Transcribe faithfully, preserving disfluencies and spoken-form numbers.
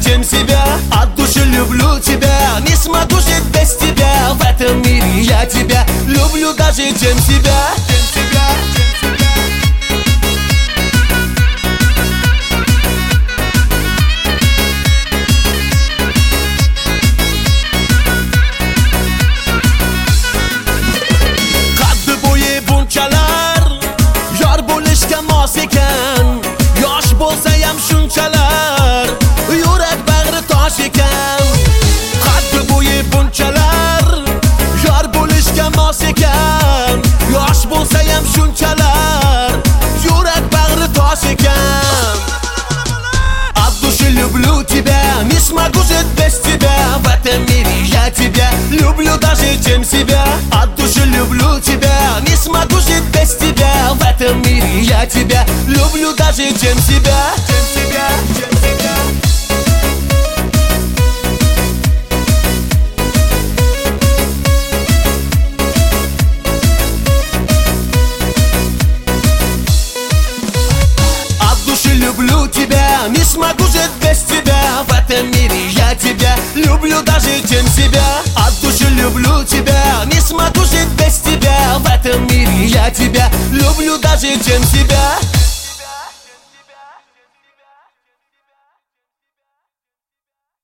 чем себя. От души люблю тебя, не смогу жить без тебя. В этом мире я тебя люблю даже чем себя. Qaddi bo'yi bunchalar, yor bo'lishga mos ekan. Yosh bo'lsa ham shunchalar, yurak bag'ri tosh ekan. Qaddi bo'yi bunchalar, yor bo'lishga mos ekan. Yosh bo'lsa ham shunchalar, yurak bag'ri tosh ekan. От души люблю тебя, не смогу жить без тебя. В этом мире я тебя люблю даже чем себя. От души люблю тебя, не смогу жить без тебя. В этом мире я тебя люблю даже чем себя. Чем себя, чем себя. Люблю тебя, не смогу жить без тебя. В этом мире я тебя люблю даже чем себя. От души люблю тебя, не смогу жить без тебя. В этом мире я тебя люблю даже чем себя.